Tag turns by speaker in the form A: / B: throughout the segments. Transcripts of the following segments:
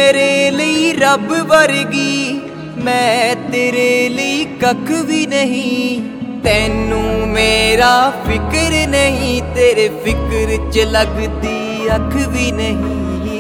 A: तेरे लिए रब वर्गी मैं तेरे लिए कख भी नहीं। तैनू मेरा फिक्र नहीं तेरे फिक्र च लगदी अख भी नहीं।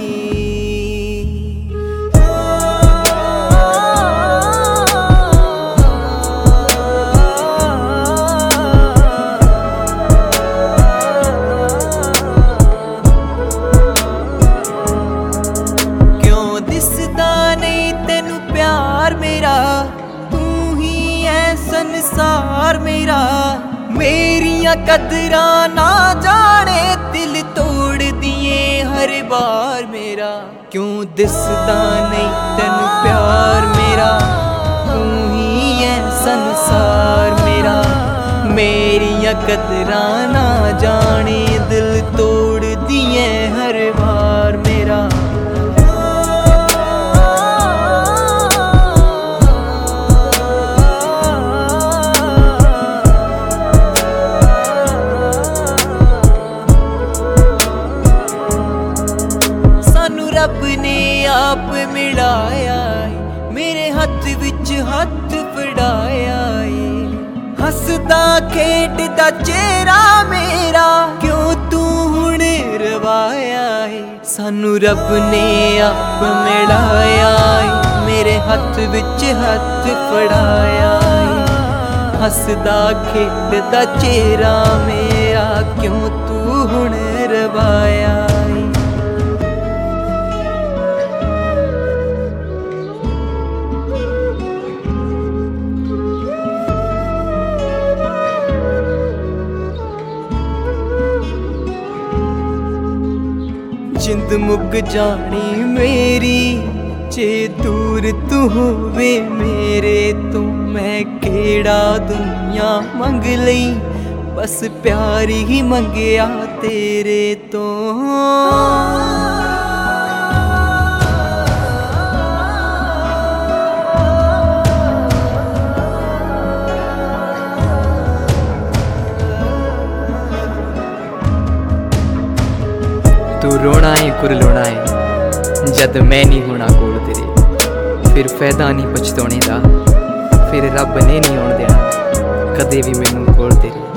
A: संसार मेरा मेरिया कदरा ना जाने दिल तोड़ दिए हर बार मेरा। क्यों दिसदा नहीं तेन प्यार मेरा तू ही है संसार मेरा। मेरिया कदरा ना जाने दिल तोड़ दिए हर बार मेरा। रब ने आप मिलाया मेरे हथ विच हथ फड़ाया। हसदा खेडदा चेहरा मेरा क्यों तू हुण रवाया। सानू रब ने आप मिलाया मेरे हथ विच हथ फड़ाया। हसदा खेडदा चेहरा मेरा क्यों तू हुण रवाया। जिंद मुक जानी मेरी जे दूर तू होवे मेरे तो। मैं केड़ा दुनिया मंग लई बस प्यार ही मंगया तेरे तो।
B: तू रोना है कुरलाना है जद मैं नहीं होना कोल तेरे। फिर फायदा नहीं पछताने दा फिर रब ने नहीं आउण देना कदे भी मैनू कोल तेरे।